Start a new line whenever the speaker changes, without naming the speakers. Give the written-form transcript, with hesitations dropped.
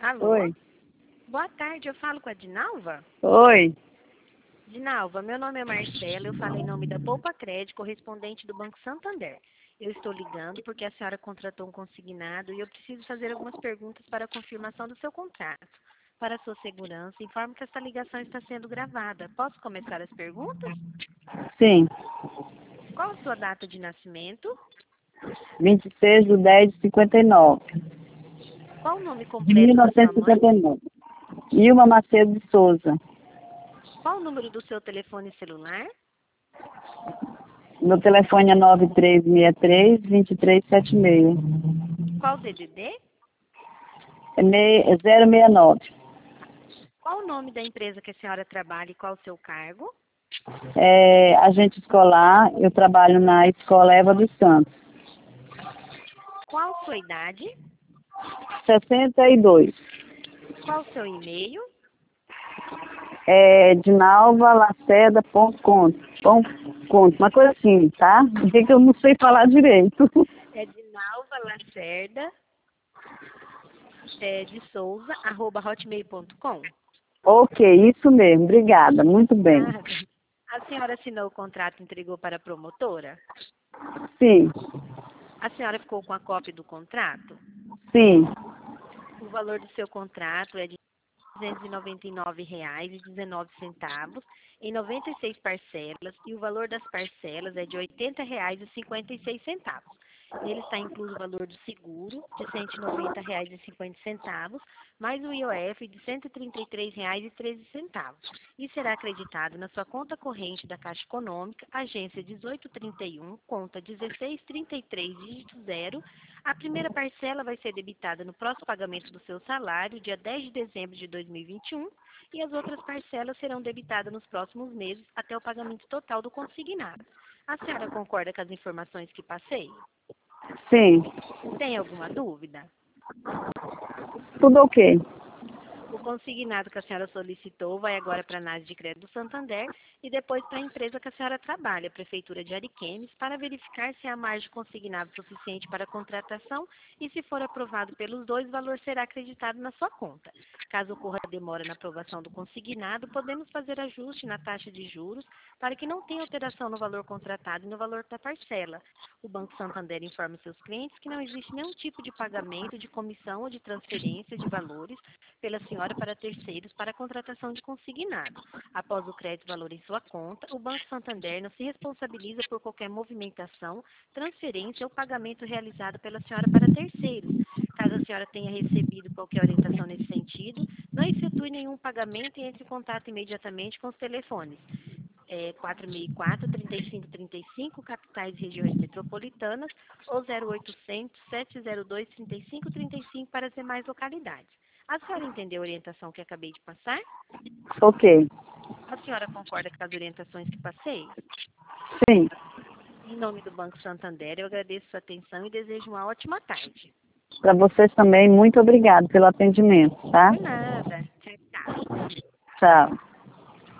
Alô?
Oi.
Boa tarde, eu falo com a Dinalva?
Oi.
Dinalva, meu nome é Marcela, eu falo em nome da Poupa Crédito, correspondente do Banco Santander. Eu estou ligando porque a senhora contratou um consignado e eu preciso fazer algumas perguntas para a confirmação do seu contrato. Para sua segurança, informo que esta ligação está sendo gravada. Posso começar as perguntas?
Sim.
Qual a sua data de nascimento?
26/10/59.
Qual o nome
De
completo da sua mãe?
1959. Ilma Macedo de Souza.
Qual o número do seu telefone celular?
Meu telefone é 9363-2376.
Qual o DDD?
É 069.
Qual o nome da empresa que a senhora trabalha e qual o seu cargo?
É agente escolar, eu trabalho na Escola Eva dos Santos.
Qual a sua idade?
62.
Qual o seu e-mail?
É dinalvalaceda.com. Uma coisa assim, tá? Porque que eu não sei falar direito.
É Dinalva Lacerda de Souza, @hotmail.com.
Ok, isso mesmo. Obrigada. Muito bem.
Nada. A senhora assinou o contrato e entregou para a promotora?
Sim,
A senhora ficou com a cópia do contrato?
sim.
O valor do seu contrato é de R$ 299,19 em 96 parcelas e o valor das parcelas é de R$ 80,56. Nele está incluso o valor do seguro de R$ 190,50, mais o IOF de R$ 133,13 e será acreditado na sua conta corrente da Caixa Econômica, agência 1831, conta 1633, dígito 0. A primeira parcela vai ser debitada no próximo pagamento do seu salário, dia 10 de dezembro de 2021, e as outras parcelas serão debitadas nos próximos meses até o pagamento total do consignado. A senhora concorda com as informações que passei?
Sim.
Tem alguma dúvida?
Tudo ok.
O consignado que a senhora solicitou vai agora para a análise de crédito do Santander e depois para a empresa que a senhora trabalha, a Prefeitura de Ariquemes, para verificar se há margem consignado suficiente para a contratação e, se for aprovado pelos dois, o valor será acreditado na sua conta. Caso ocorra demora na aprovação do consignado, podemos fazer ajuste na taxa de juros para que não tenha alteração no valor contratado e no valor da parcela. O Banco Santander informa seus clientes que não existe nenhum tipo de pagamento de comissão ou de transferência de valores pela senhora para terceiros para a contratação de consignado. Após o crédito valor em sua conta, o Banco Santander não se responsabiliza por qualquer movimentação, transferência ou pagamento realizado pela senhora para terceiros. Caso a senhora tenha recebido qualquer orientação nesse sentido, não efetue nenhum pagamento e entre em contato imediatamente com os telefones 464-3535, capitais e regiões metropolitanas, ou 0800-702-3535 para as demais localidades. A senhora entendeu a orientação que acabei de passar?
Ok.
A senhora concorda com as orientações que passei?
Sim.
Em nome do Banco Santander, eu agradeço sua atenção e desejo uma ótima tarde.
Para vocês também, muito obrigado pelo atendimento, tá?
Por nada. Tchau, tchau.
Tchau.